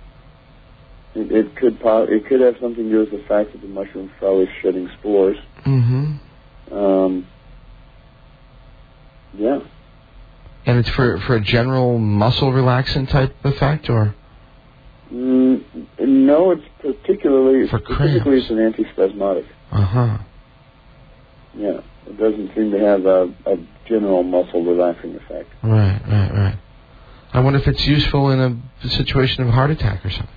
it, it could po- it could have something to do with the fact that the mushroom's probably shedding spores. Mm-hmm. Um, yeah. And it's for, for a general muscle relaxant type effect, or? Mm, no, it's particularly, For specifically cramps. it's an antispasmodic. Uh-huh. Yeah. It doesn't seem to have a, a general muscle relaxing effect. Right, right, right. I wonder if it's useful in a situation of heart attack or something.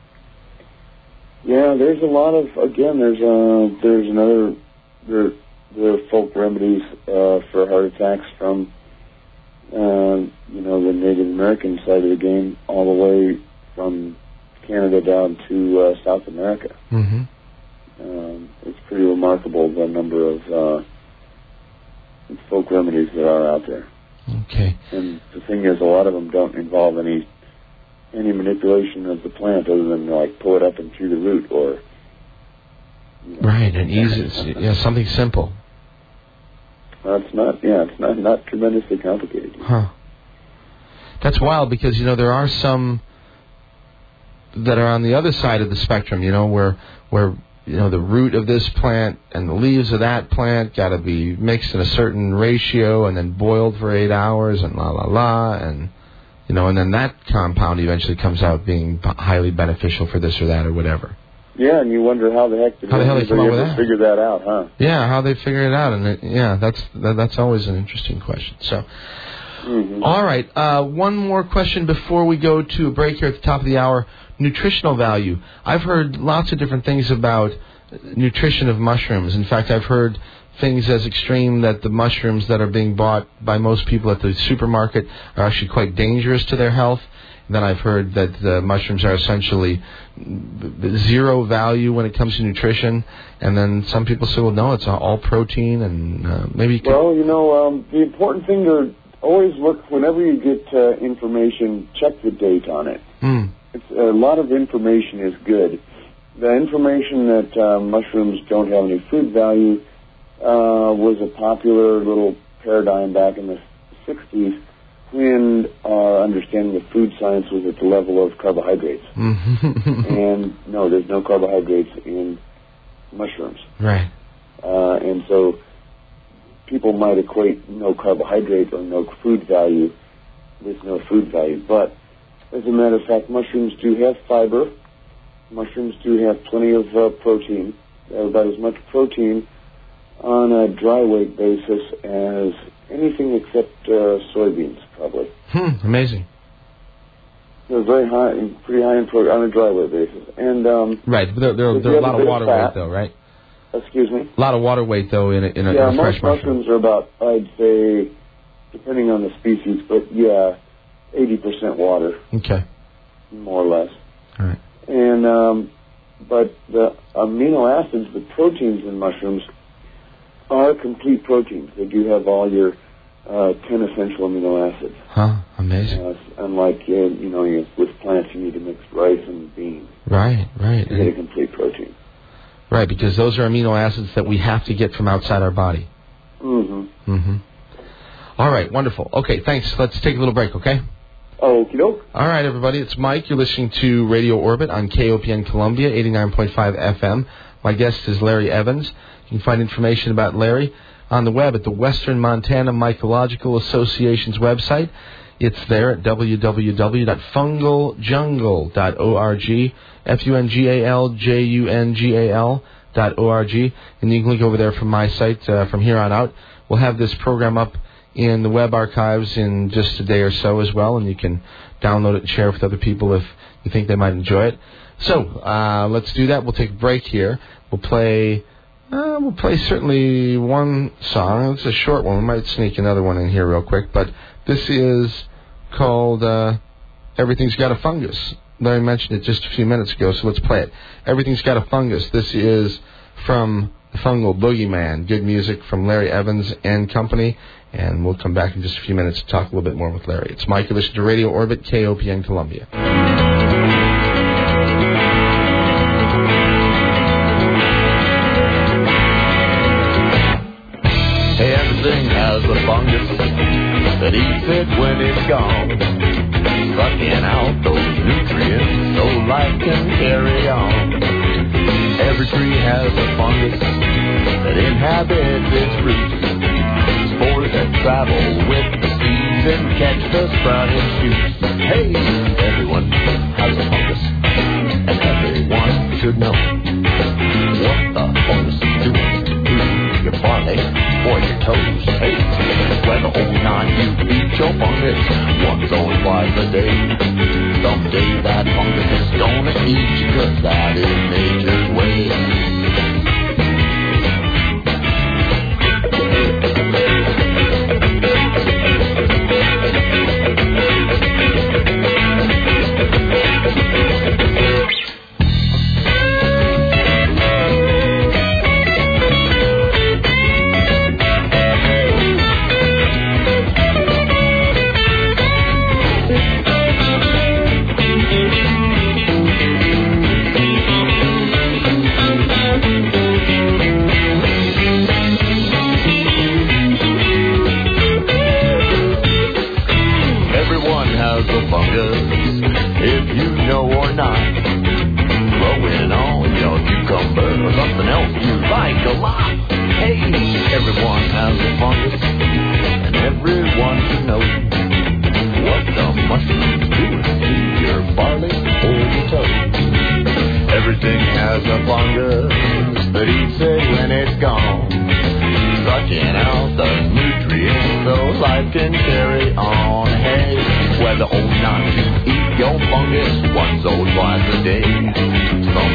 Yeah, there's a lot of, again, there's uh, there's another, there, there are folk remedies uh, for heart attacks from, uh, you know, the Native American side of the game all the way from Canada down to uh, South America. Mm-hmm. Um, it's pretty remarkable the number of uh, folk remedies that are out there. Okay. And the thing is, a lot of them don't involve any any manipulation of the plant other than like pull it up and chew the root or. You know, right, and easy. Yeah, something simple. Well, it's not. Yeah, it's not not tremendously complicated. Huh. That's wild because you know there are some that are on the other side of the spectrum. You know where where. You know, the root of this plant and the leaves of that plant got to be mixed in a certain ratio and then boiled for eight hours and la, la, la. And, you know, and then that compound eventually comes out being highly beneficial for this or that or whatever. Yeah, and you wonder how the heck did how the hell they come up with ever that? figure that out, huh? Yeah, how they figure it out. And, it, yeah, that's that, that's always an interesting question. So, mm-hmm. All right, uh, one more question before we go to a break here at the top of the hour. Nutritional value. I've heard lots of different things about nutrition of mushrooms. In fact, I've heard things as extreme that the mushrooms that are being bought by most people at the supermarket are actually quite dangerous to their health. And then I've heard that the mushrooms are essentially zero value when it comes to nutrition. And then some people say, well, no, it's all protein and uh, maybe... You can... Well, you know, um, the important thing to always look, whenever you get uh, information, check the date on it. Mm. It's, a lot of information is good. The information that uh, mushrooms don't have any food value uh, was a popular little paradigm back in the sixties when our understanding of food science was at the level of carbohydrates. And no, there's no carbohydrates in mushrooms. Right. Uh, and so people might equate no carbohydrate or no food value with no food value. But as a matter of fact, mushrooms do have fiber. Mushrooms do have plenty of uh, protein. They have about as much protein on a dry weight basis as anything except uh, soybeans, probably. Hmm, amazing. They're very high, pretty high in protein on a dry weight basis. And um, right, but they're, they're, they're a lot of water weight, though, right? Excuse me? A lot of water weight, though, in a, in a, yeah, in a fresh most mushroom. mushrooms are about, I'd say, depending on the species, but yeah, eighty percent water. Okay. More or less. All right. And, um, but the amino acids, the proteins in mushrooms, are complete proteins. They do have all your uh, ten essential amino acids. Huh, amazing. Uh, unlike, uh, you know, you, with plants, you need to mix rice and beans. Right, right. To get a complete protein. Right, because those are amino acids that we have to get from outside our body. Mm-hmm. Mm-hmm. All right, wonderful. Okay, thanks. Let's take a little break, okay? Okie doke. All right, everybody. It's Mike. You're listening to Radio Orbit on K O P N Columbia, eighty-nine point five F M. My guest is Larry Evans. You can find information about Larry on the web at the Western Montana Mycological Association's website. It's there at w w w dot fungal jungle dot org, F U N G A L J U N G A L dot org. And you can link over there from my site uh, from here on out. We'll have this program up in the web archives in just a day or so as well, and you can download it and share it with other people if you think they might enjoy it. So uh, let's do that. We'll take a break here. We'll play... Uh, we'll play certainly one song. It's a short one. We might sneak another one in here real quick. But this is called uh, Everything's Got a Fungus. Larry mentioned it just a few minutes ago, so let's play it. Everything's Got a Fungus. This is from the Fungal Boogeyman. Good music from Larry Evans and company. And we'll come back in just a few minutes to talk a little bit more with Larry. It's Mike. You listen to Radio Orbit, K O P N Columbia. Everything has a fungus that eats it when it's gone, sucking out those nutrients so life can carry on. Every tree has a fungus that inhabits its roots, spores that travel with the seeds and catch the sprouting shoots. Hey, everyone has a fungus, and everyone should know what the fungus is doing to your barley or your toes. Hey, whether or not you eat your fungus once or twice a day. Someday that fungus is gonna eat you, 'cause that is nature's way. Whether or not you eat your fungus once or twice a day. Some